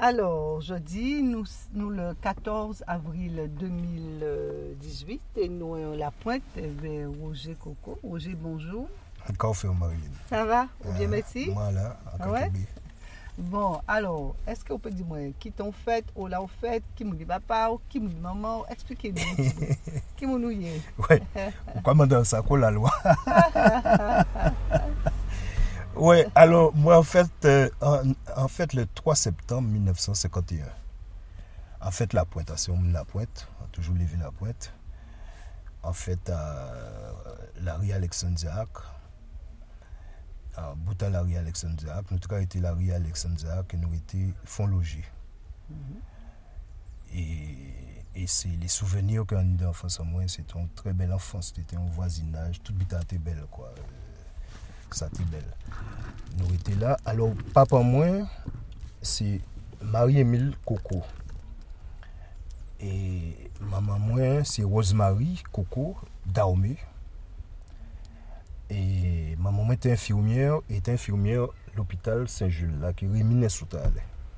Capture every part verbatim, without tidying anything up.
Alors, jeudi, nous, nous le quatorze avril deux mille dix-huit, et nous à la pointe vers Roger Coco. Roger, bonjour. Encore fait, Marilyn. Ça va? Ou bien, Euh, merci? Voilà, Ah ouais? Bon, alors, est-ce que vous pouvez dire, moi, qui t'ont fait, ou là, au fait, qui me dit papa, ou qui me dit maman, expliquez-nous. Qui me nous y est? Oui, comment dans ça, quoi la loi? Oui, alors, moi, en fait, euh, en, en fait, le trois septembre mille neuf cent cinquante et un, en fait, la pointe, c'est on la pointe, on a toujours levé la pointe. En fait, à la rue Alexandre-Isaac, à bout à la rue Alexandre-Isaac, nous avons été la rue Alexandre-Isaac et nous étions fonds logés. Mm-hmm. Et, et c'est les souvenirs qu'on a eu d'enfance en moi, c'était une très belle enfance, c'était un voisinage, toute bite était belle, quoi. Ça était belle. Nous étions là. Alors, papa moi, c'est Marie-Émile Coco. Et maman moi, c'est Rosemary Coco Daomé. Et maman moi était infirmière, était infirmière à l'hôpital Saint-Jules, là, qui est Réminé Soutal.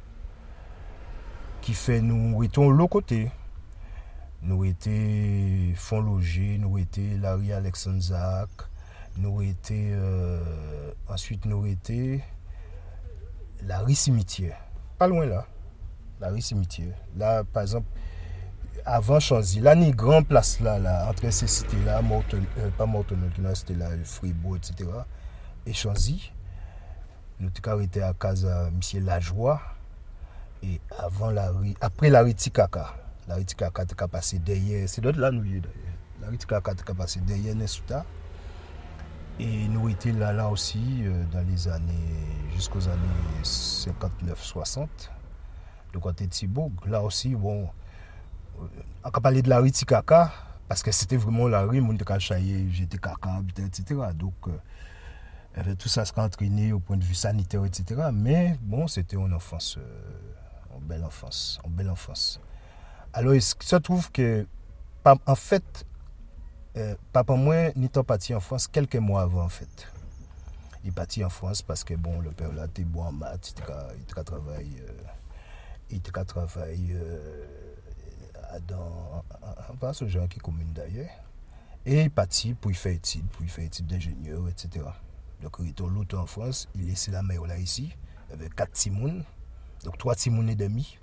Qui fait nous étions l'autre côté. Nous étions fonds logés, nous étions la rue Alexandre-Isaac. Nous étions, euh, ensuite nous étions la rue Cimetière, pas loin là, la rue Cimetière. Là, par exemple, avant Chanzy, là, il y a une grande place là, là entre ces cités-là, Morton, euh, pas Morton, c'était là, Fribourg, et cetera. Et Chanzy, nous étions arrêtés à Casa Monsieur Lajoie, et avant la rue, après la rue Tikaka, la rue Tikaka était passée derrière, c'est d'autres là, nous y est d'ailleurs. La rue Tikaka était passée derrière Nesouta. Et nous étions là, là aussi euh, dans les années, jusqu'aux années cinquante-neuf soixante, de côté de Thibault. Là aussi, bon, euh, on a parlé de la rue Tikaka, parce que c'était vraiment la rue, mon chaillé, j'étais caca, et cetera. Donc, euh, tout ça s'est entraîné au point de vue sanitaire, et cetera. Mais bon, c'était une enfance, euh, une belle enfance, une belle enfance. Alors, il se trouve que, en fait, Euh, papa moi n'étant parti en France quelques mois avant en fait. Il est parti en France parce que bon le père là était bon en maths, il travaille euh, il travaille euh, dans enfin ce genre qui est commune d'ailleurs. Et il est parti pour y faire études, pour y faire études d'ingénieur, et cetera. Donc il est l'autre en France, il laissait la mère là ici, avec quatre timounes, donc trois timounes et demi.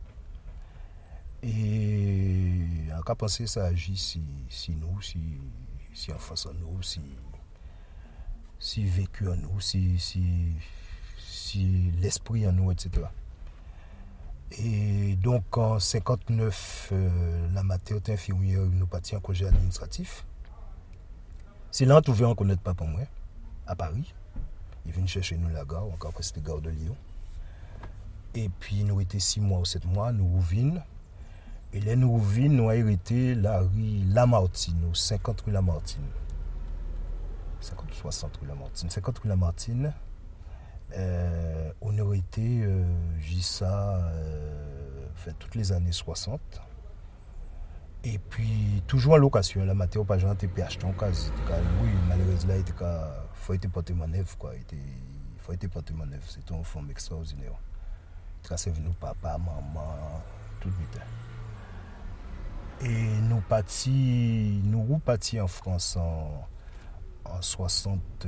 Et on a pensé ça agit si, si nous, si, si en face en nous, si, si vécu en nous, si, si, si l'esprit en nous, et cetera. Et donc en cinquante-neuf, euh, la maternité infirmière nous partit en congé administratif. C'est là qu'on pouvait reconnaître papa moi, à Paris. Il vient chercher nous la gare, encore que c'était gare de Lyon. Et puis nous étions six mois ou sept mois, nous revenons. Et là, nous revenons, nous avons hérité la rue Lamartine, cinquante rue Lamartine. cinquante ou soixante rue Lamartine. cinquante rue Lamartine, euh, on aurait été, euh, j'ai ça, euh, enfin, toutes les années soixante. Et puis, toujours en location, la matière, pas genre, t'es acheté en cas. Oui, malheureusement, il faut être porté manœuvre, quoi. Il faut être porté manœuvre. C'est une forme extraordinaire. C'est venu papa, maman, tout le temps. Et nous partis, nous partis en France en, en soixante-quatre,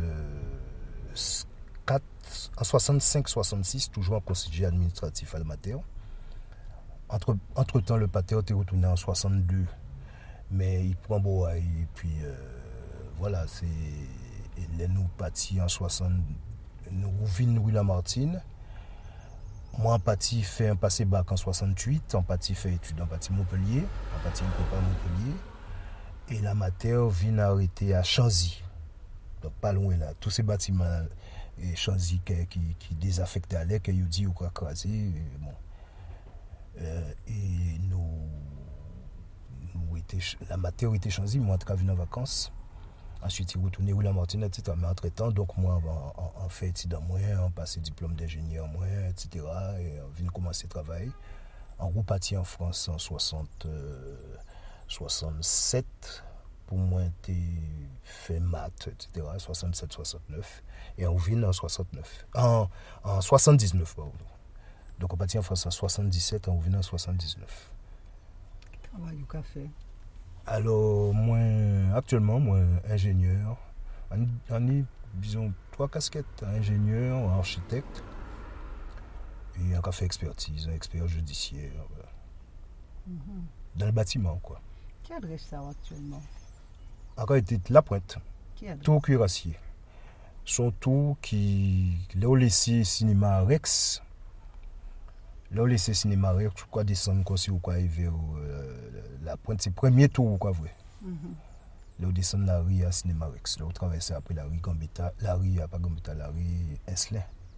en soixante-cinq soixante-six, toujours en conseiller administratif à la matière. Entre, entre temps, le pater était retourné en soixante-deux, mais il prend beau et puis euh, voilà, c'est et nous partis en soixante, nous revenons rue Lamartine. Moi, en partie, fait un passé bac en soixante-huit, en partie, fait études en partie Montpellier, en partie, un copain Montpellier. Et la matière vient arrêter à Chanzy. Donc, pas loin là. Tous ces bâtiments, et Chanzy qui, qui, qui désaffectaient à l'air, qui ont dit ou quoi craser. Bon. Euh, et nous, nous était, la matière était Chanzy, moi, en tout cas, venu en vacances. Ensuite, il retourné où la Martine, et cetera. Mais entre-temps, donc moi, on fait études en moi, on passe diplôme d'ingénieur en moi, et cetera. Et on vient commencer à travailler. En groupe parti en France en soixante, euh, soixante-sept. Pour moi, j'ai fait maths, et cetera. soixante-sept soixante-neuf. Et on vient en soixante-neuf. En, en soixante-dix-neuf, pardon. Donc on partit en France en soixante-dix-sept, on revient en soixante-dix-neuf. Travail du café. Alors, moi, actuellement, moi, ingénieur, on, on est, disons, trois casquettes, ingénieur, architecte, et un café expertise, un expert judiciaire, Mm-hmm. dans le bâtiment, quoi. Qui adresse ça actuellement? Encore été La Pointe, Qui adresse? tout cuirassier. Son tout qui, là où laissé cinéma Rex, là où laissé cinéma Rex, tu crois descendre comme si ou quoi vers euh, La Pointe, c'est le premier tour, quoi, vrai. Mm-hmm. Là où descend la rue à cinéma Rex, là où traverser après la rue Gambetta, la rue à pas Gambetta, la rue Enslin.